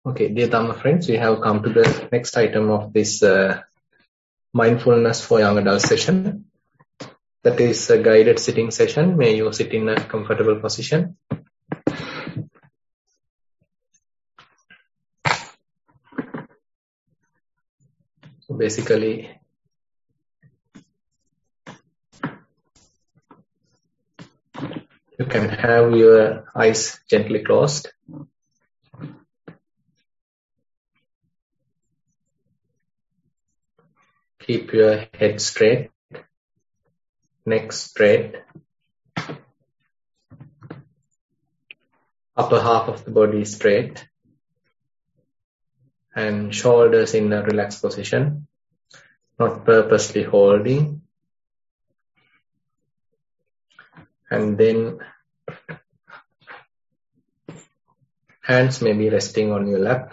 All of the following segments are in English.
Okay, dear Dhamma friends, we have come to the next item of this mindfulness for young adult session. That is a guided sitting session. May you sit in a comfortable position. So basically, you can have your eyes gently closed. Keep your head straight, neck straight, upper half of the body straight, and shoulders in a relaxed position, not purposely holding. And then hands may be resting on your lap.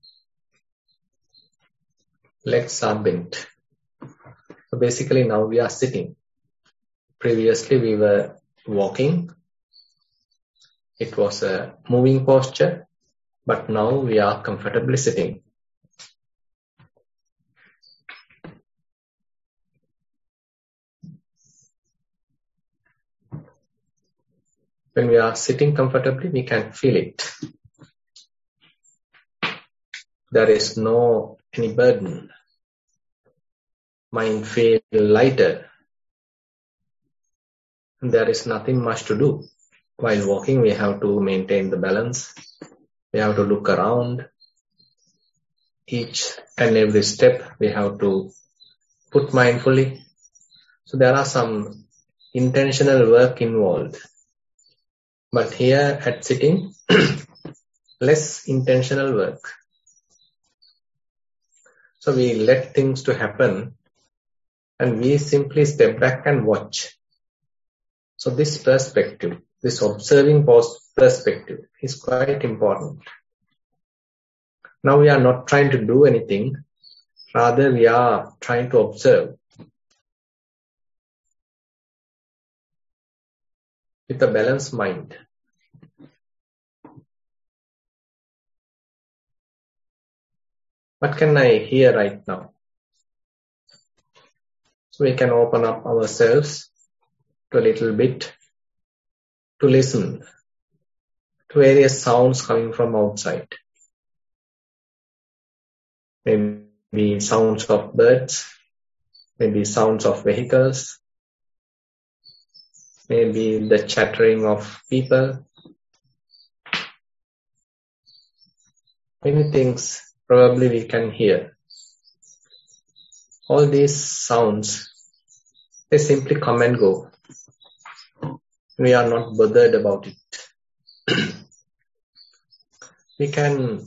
Legs are bent. So basically now we are sitting. Previously we were walking. It was a moving posture, but now we are comfortably sitting. When we are sitting comfortably, we can feel it. There is no any burden. Mind feels lighter. There is nothing much to do. While walking, we have to maintain the balance. We have to look around. Each and every step we have to put mindfully. So there are some intentional work involved. But here at sitting, less intentional work. So we let things to happen and we simply step back and watch. So this perspective, this observing perspective is quite important. Now we are not trying to do anything, rather we are trying to observe with a balanced mind. What can I hear right now? So we can open up ourselves to a little bit to listen to various sounds coming from outside. Maybe sounds of birds, maybe sounds of vehicles, maybe the chattering of people. Many things probably we can hear. All these sounds, they simply come and go. We are not bothered about it. We can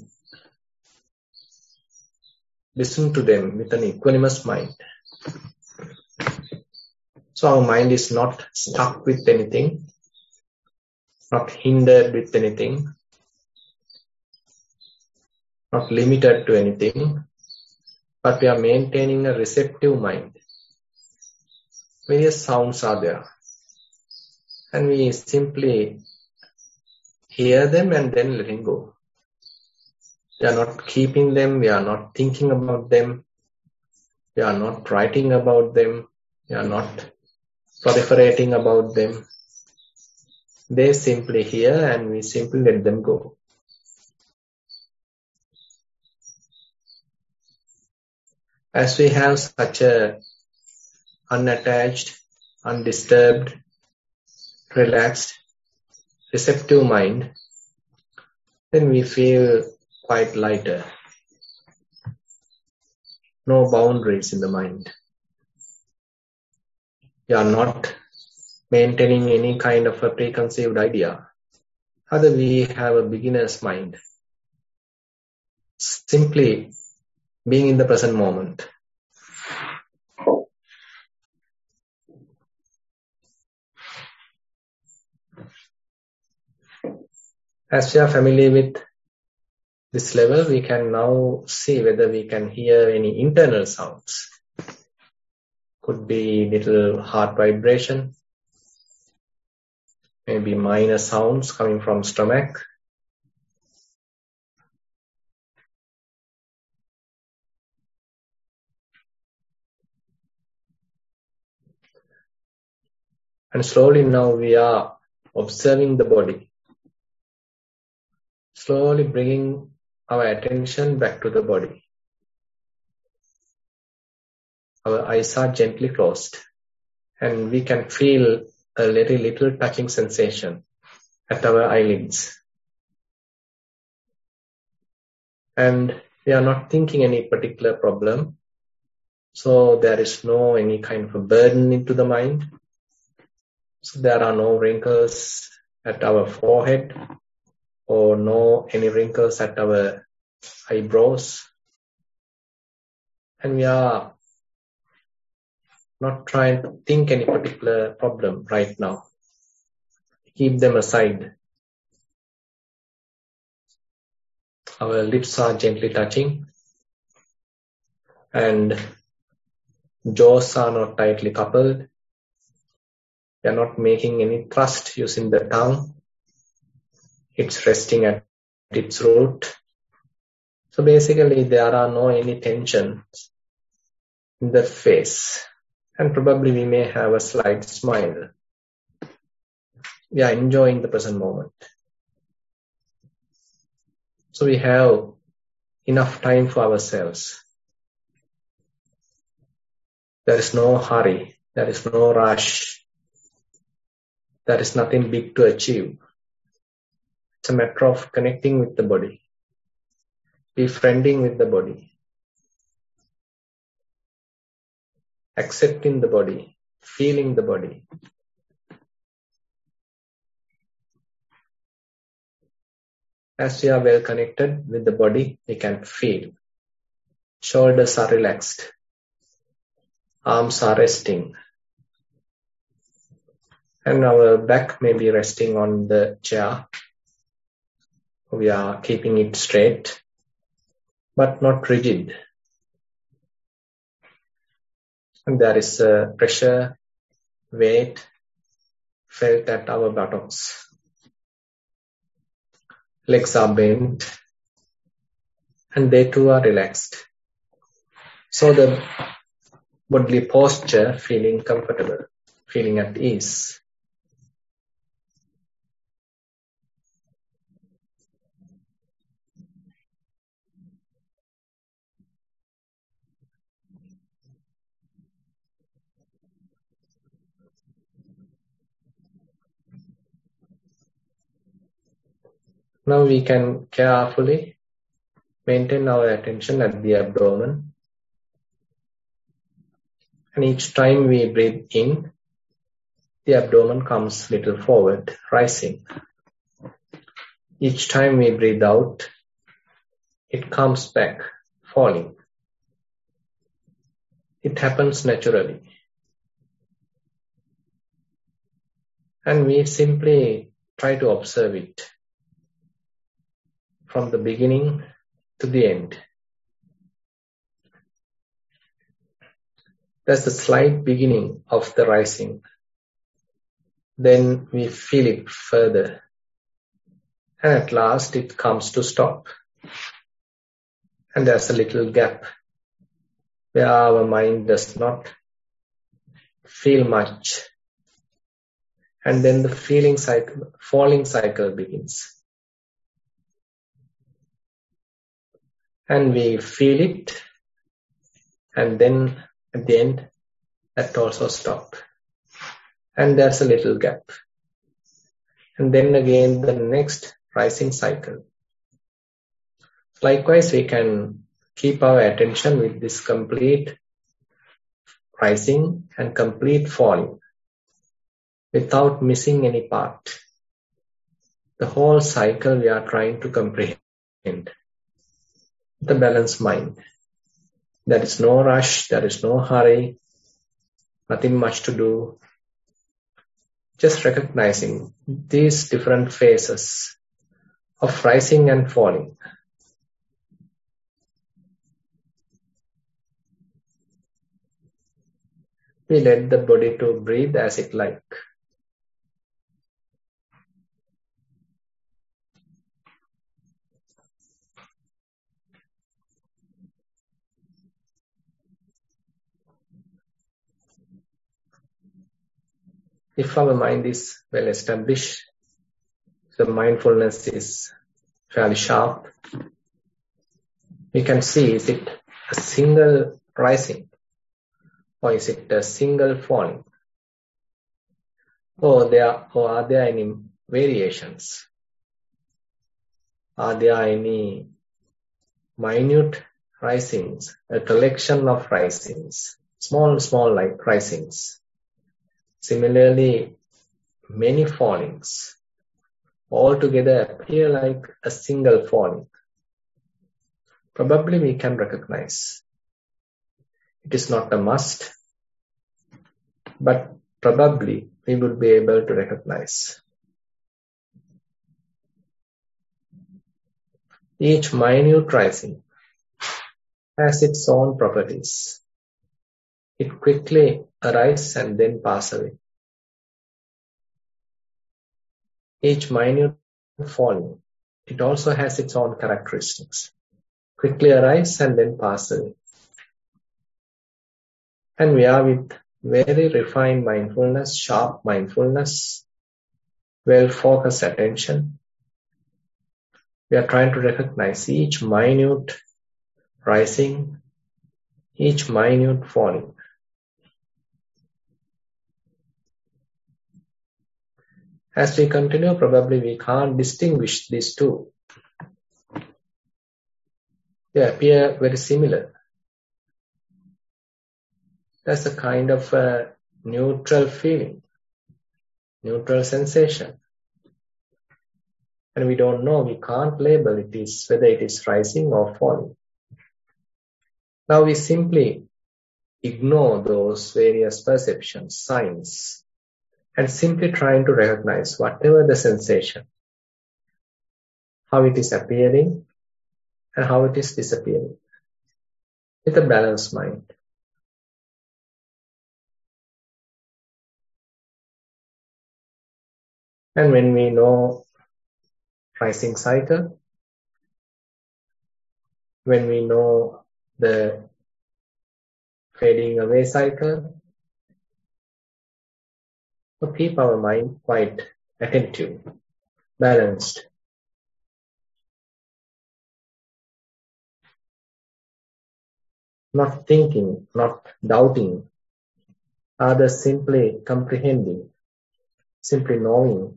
listen to them with an equanimous mind. So our mind is not stuck with anything, not hindered with anything, not limited to anything, but we are maintaining a receptive mind. Various sounds are there. And we simply hear them and then letting go. We are not keeping them, we are not thinking about them, we are not writing about them, we are not proliferating about them. They simply hear and we simply let them go. As we have such a unattached, undisturbed, relaxed, receptive mind, then we feel quite lighter. No boundaries in the mind. We are not maintaining any kind of a preconceived idea. Rather, we have a beginner's mind. Simply being in the present moment. As we are familiar with this level, we can now see whether we can hear any internal sounds. Could be little heart vibration, maybe minor sounds coming from stomach, And slowly now we are observing the body. Slowly bringing our attention back to the body. Our eyes are gently closed and we can feel a very little touching sensation at our eyelids. And we are not thinking any particular problem. So there is no any kind of a burden into the mind. So there are no wrinkles at our forehead or no any wrinkles at our eyebrows. And we are not trying to think any particular problem right now. Keep them aside. Our lips are gently touching and jaws are not tightly coupled. We are not making any thrust using the tongue. It's resting at its root. So basically there are no any tensions in the face. And probably we may have a slight smile. We are enjoying the present moment. So we have enough time for ourselves. There is no hurry. There is no rush. There is nothing big to achieve. It's a matter of connecting with the body, befriending with the body, accepting the body, feeling the body. As we are well connected with the body, we can feel. Shoulders are relaxed. Arms are resting. And our back may be resting on the chair. We are keeping it straight, but not rigid. And there is a pressure, weight felt at our buttocks. Legs are bent and they too are relaxed. So the bodily posture feeling comfortable, feeling at ease. Now we can carefully maintain our attention at the abdomen. And each time we breathe in, the abdomen comes a little forward, rising. Each time we breathe out, it comes back, falling. It happens naturally. And we simply try to observe it from the beginning to the end. That's the slight beginning of the rising. Then we feel it further. And at last it comes to stop. And there's a little gap where our mind does not feel much. And then the falling cycle begins. And we feel it. And then at the end, that also stops. And there's a little gap. And then again, the next rising cycle. Likewise, we can keep our attention with this complete rising and complete falling without missing any part. The whole cycle we are trying to comprehend. The balanced mind. There is no rush, there is no hurry, nothing much to do. Just recognizing these different phases of rising and falling. We let the body to breathe as it like. If our mind is well established, the mindfulness is fairly sharp, we can see, is it a single rising or is it a single falling? Or are there any variations? Are there any minute risings, a collection of risings, small like risings? Similarly, many fallings all together appear like a single falling. Probably we can recognize. It is not a must, but probably we will be able to recognize. Each minute rising has its own properties. It quickly arises and then passes away. Each minute falling, it also has its own characteristics. Quickly arises and then passes away. And we are with very refined mindfulness, sharp mindfulness, well-focused attention. We are trying to recognize each minute rising, each minute falling. As we continue, probably we can't distinguish these two. They appear very similar. There's a kind of a neutral feeling, neutral sensation. And we don't know, we can't label whether it is rising or falling. Now we simply ignore those various perceptions, signs, and simply trying to recognize whatever the sensation, how it is appearing and how it is disappearing, with a balanced mind. And when we know rising cycle, when we know the fading away cycle, we keep our mind quite attentive, balanced. Not thinking, not doubting, rather simply comprehending, simply knowing,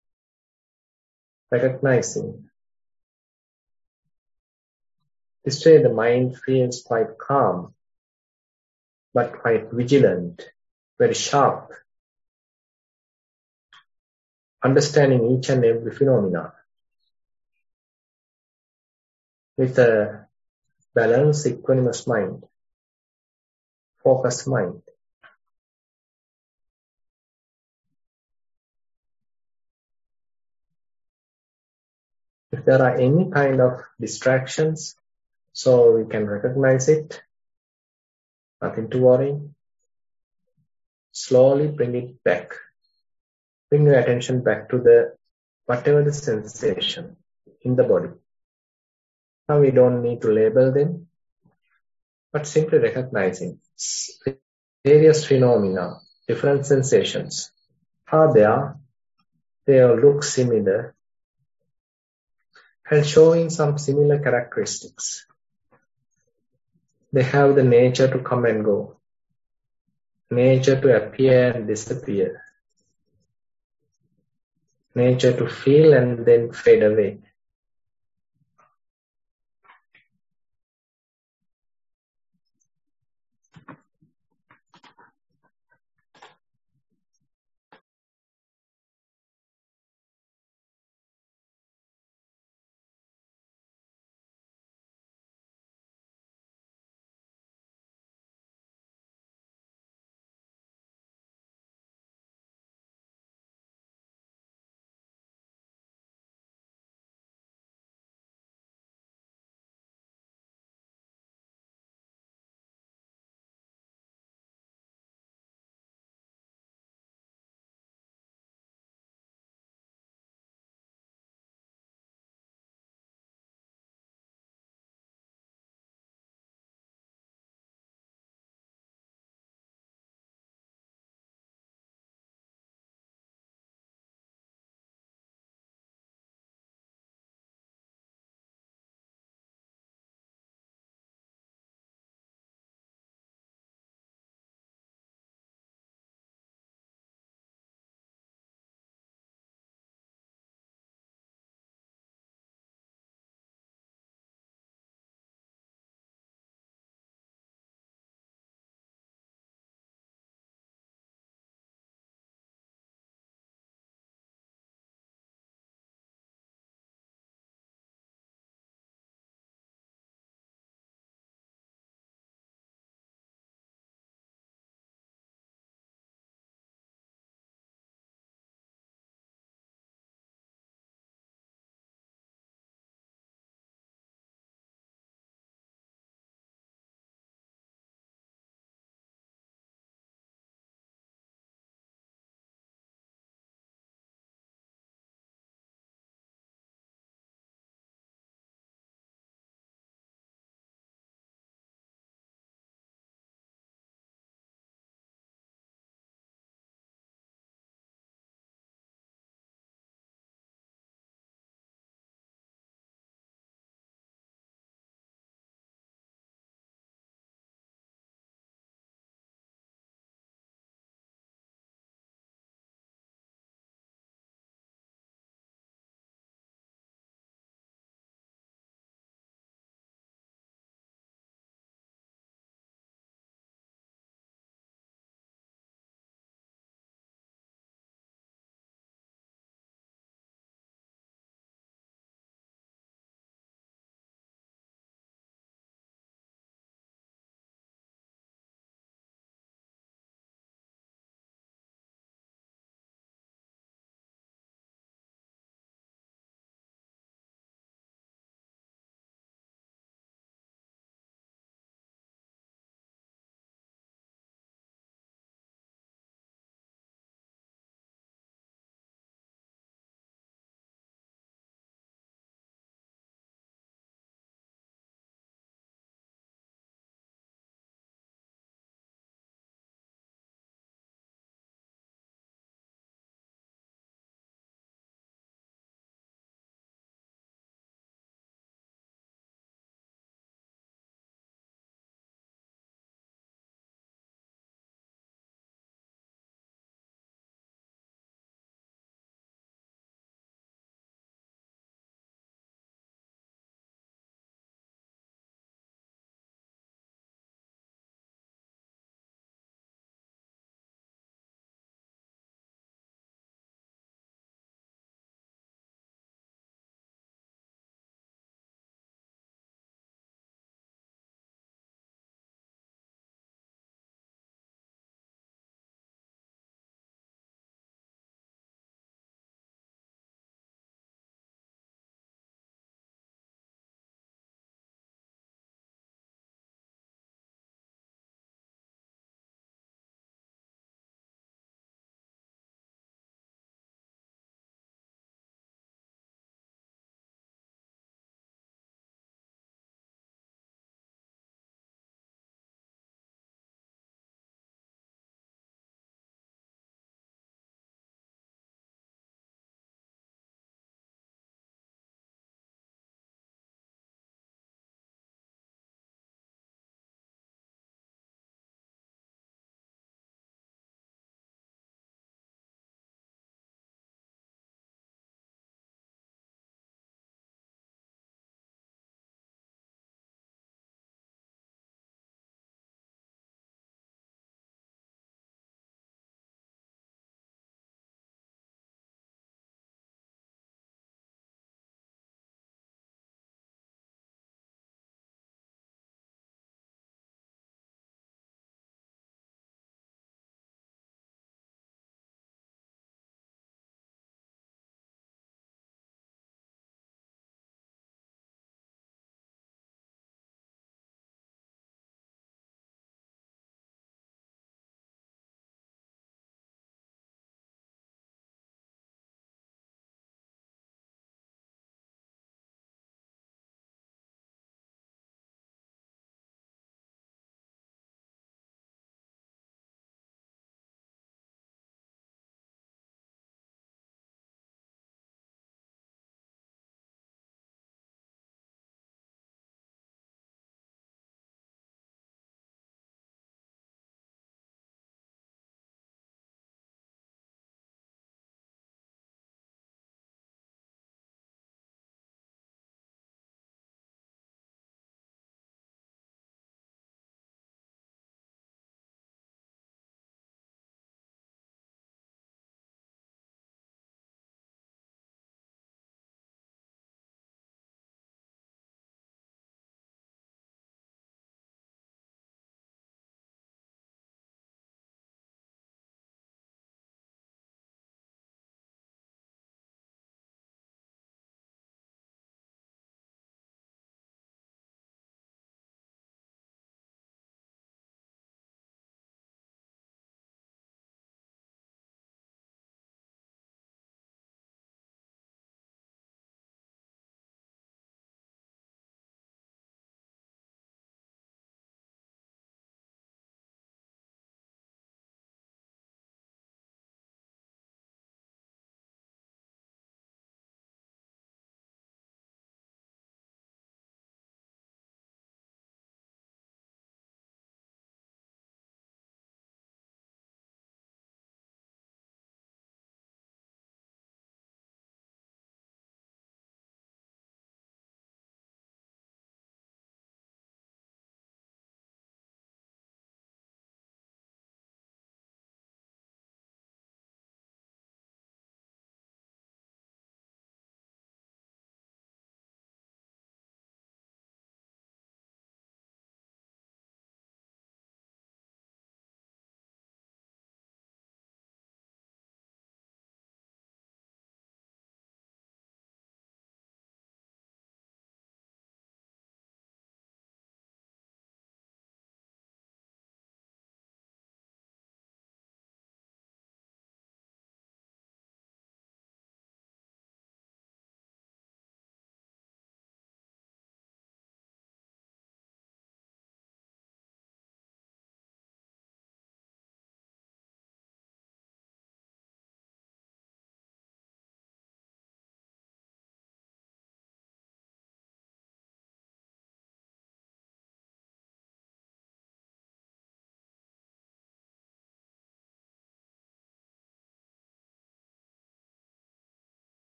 recognizing. This way the mind feels quite calm, but quite vigilant, very sharp, understanding each and every phenomena with a balanced, equanimous mind, focused mind. If there are any kind of distractions, so we can recognize it, nothing to worry. Slowly bring it back. Bring your attention back to whatever the sensation in the body. Now we don't need to label them, but simply recognizing various phenomena, different sensations are there. They all look similar and showing some similar characteristics. They have the nature to come and go, nature to appear and disappear, nature to feel and then fade away.